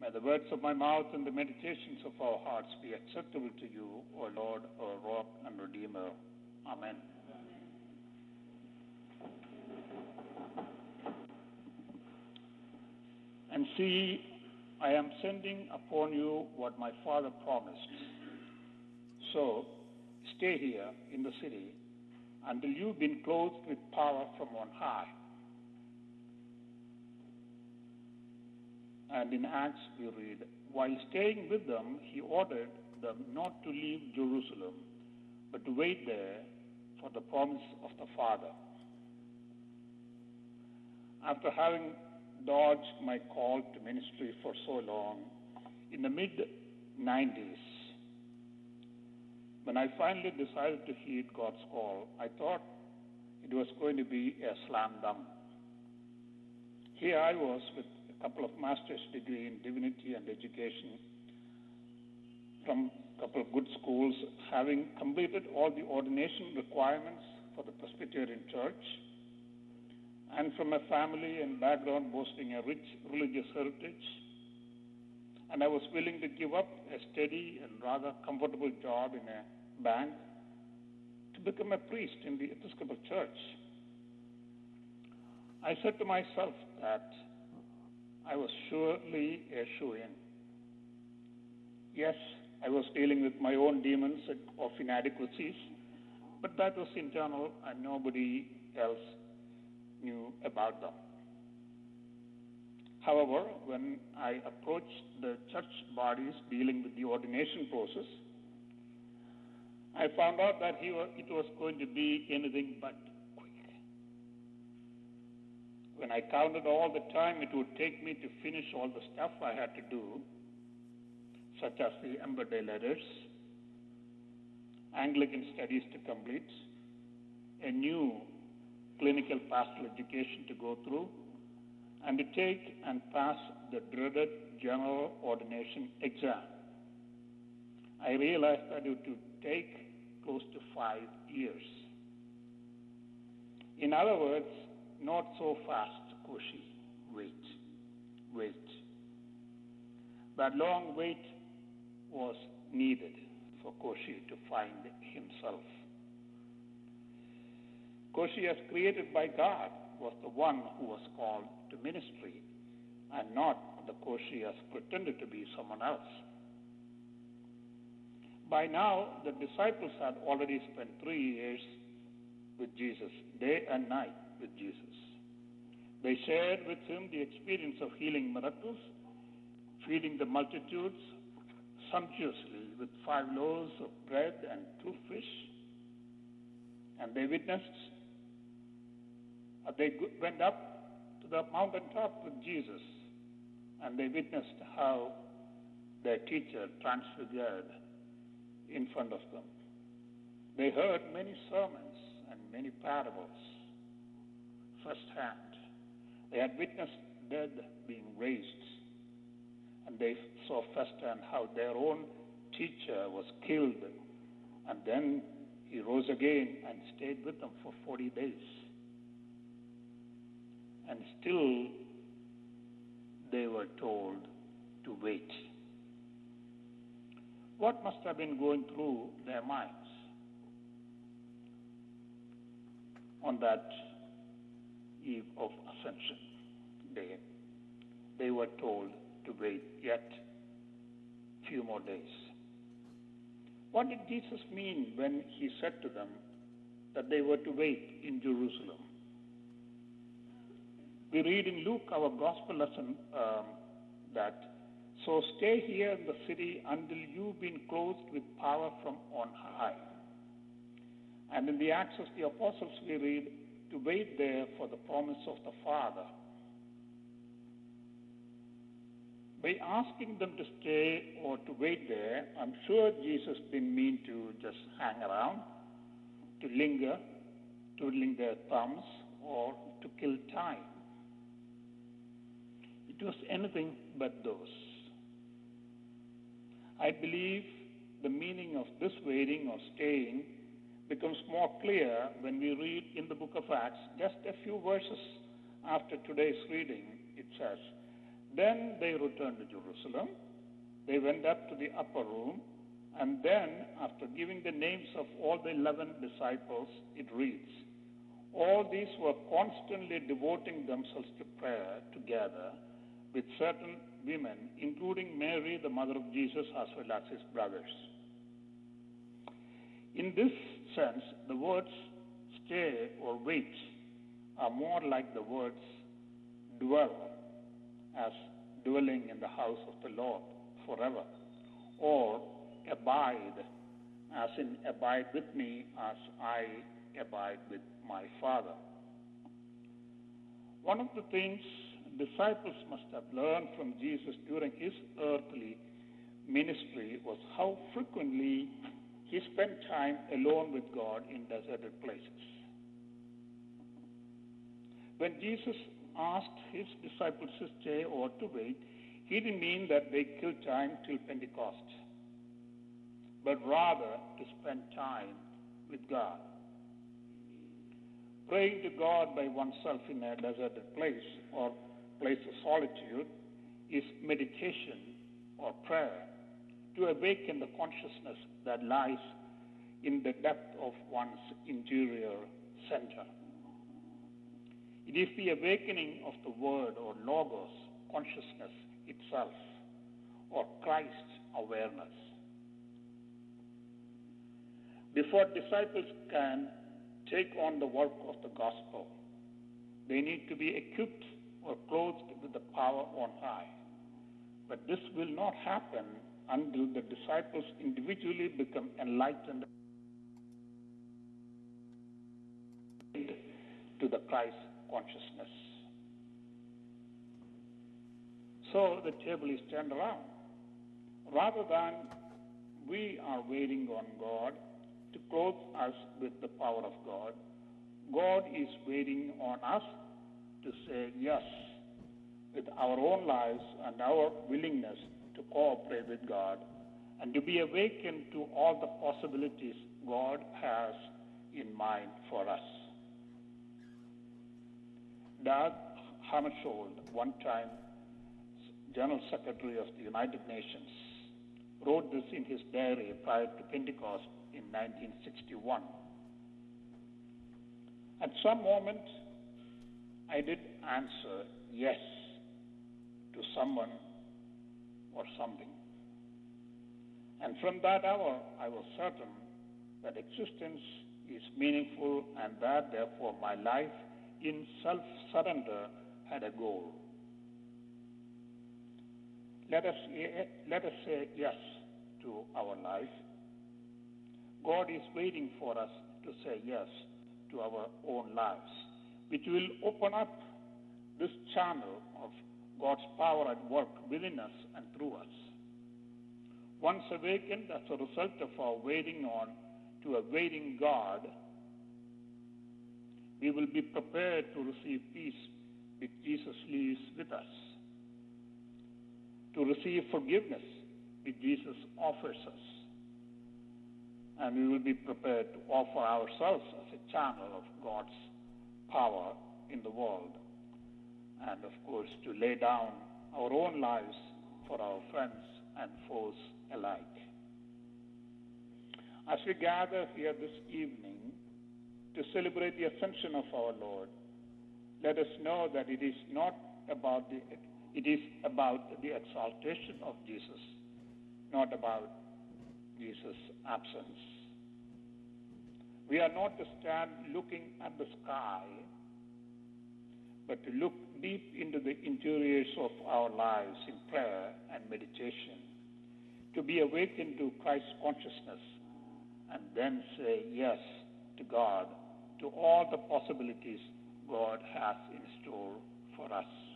May the words of my mouth and the meditations of our hearts be acceptable to you, O Lord, our rock and redeemer. Amen. And see, I am sending upon you what my Father promised. So, stay here in the city until you've been clothed with power from on high. And in Acts we read, while staying with them, he ordered them not to leave Jerusalem, but to wait there for the promise of the Father. After having dodged my call to ministry for so long, in the mid-90s, when I finally decided to heed God's call, I thought it was going to be a slam dunk. Here I was with a couple of master's degree in divinity and education from a couple of good schools, having completed all the ordination requirements for the Presbyterian Church, and from a family and background boasting a rich religious heritage. And I was willing to give up a steady and rather comfortable job in a bank to become a priest in the Episcopal Church. I said to myself that I was surely a shoo-in. Yes, I was dealing with my own demons of inadequacies, but that was internal and nobody else knew about them. However, when I approached the church bodies dealing with the ordination process, I found out that it was going to be anything but quick. When I counted all the time it would take me to finish all the stuff I had to do, such as the Ember-Day letters, Anglican studies to complete, a new clinical pastoral education to go through, and to take and pass the dreaded general ordination exam, I realized that it would take close to 5 years. In other words, not so fast, Koshi. Wait. That long wait was needed for Koshi to find himself. Koshi, as created by God, was the one who was called to ministry, and not the Koshi as pretended to be someone else. By now, the disciples had already spent 3 years with Jesus, day and night with Jesus. They shared with him the experience of healing miracles, feeding the multitudes sumptuously with 5 loaves of bread and 2 fish, and they went up to the mountaintop with Jesus, and they witnessed how their teacher transfigured in front of them. They heard many sermons and many parables firsthand. They had witnessed dead being raised, and they saw firsthand how their own teacher was killed, and then he rose again and stayed with them for 40 days. And still they were told to wait. What must have been going through their minds on that eve of Ascension Day? They were told to wait yet few more days. What did Jesus mean when he said to them that they were to wait in Jerusalem? We read in Luke, our gospel lesson, that, so stay here in the city until you've been clothed with power from on high. And in the Acts of the Apostles, we read, to wait there for the promise of the Father. By asking them to stay or to wait there, I'm sure Jesus didn't mean to just hang around, to linger, twiddling their thumbs, or to kill time. It was anything but those. I believe the meaning of this waiting or staying becomes more clear when we read in the book of Acts, just a few verses after today's reading. It says, Then they returned to Jerusalem. They went up to the upper room, and then, after giving the names of all the 11 disciples, it reads, all these were constantly devoting themselves to prayer together with certain women, including Mary, the mother of Jesus, as well as his brothers. In this sense, the words stay or wait are more like the words dwell, as dwelling in the house of the Lord forever, or abide, as in abide with me as I abide with my Father. One of the things disciples must have learned from Jesus during his earthly ministry was how frequently he spent time alone with God in deserted places. When Jesus asked his disciples to stay or to wait, he didn't mean that they kill time till Pentecost, but rather to spend time with God. Praying to God by oneself in a deserted place or place of solitude is meditation or prayer to awaken the consciousness that lies in the depth of one's interior center. It is the awakening of the word or logos consciousness itself, or Christ awareness. Before disciples can take on the work of the gospel, they need to be equipped or clothed with the power on high. But this will not happen until the disciples individually become enlightened to the Christ consciousness. So the table is turned around. Rather than we are waiting on God to clothe us with the power of God, God is waiting on us to say yes with our own lives and our willingness to cooperate with God and to be awakened to all the possibilities God has in mind for us. Dag Hammarskjöld, one time General Secretary of the United Nations, wrote this in his diary prior to Pentecost in 1961. At some moment, I did answer yes to someone or something. And from that hour, I was certain that existence is meaningful and that, therefore, my life in self-surrender had a goal. Let us say yes to our life. God is waiting for us to say yes to our own lives, which will open up this channel of God's power at work within us and through us. Once awakened as a result of our waiting on to a waiting God, we will be prepared to receive peace which Jesus leaves with us, to receive forgiveness which Jesus offers us, and we will be prepared to offer ourselves as a channel of God's power in the world, and of course to lay down our own lives for our friends and foes alike. As we gather here this evening to celebrate the ascension of our Lord, let us know that it is about the exaltation of Jesus, not about Jesus' absence. We are not to stand looking at the sky, but to look deep into the interiors of our lives in prayer and meditation, to be awakened to Christ's consciousness, and then say yes to God, to all the possibilities God has in store for us.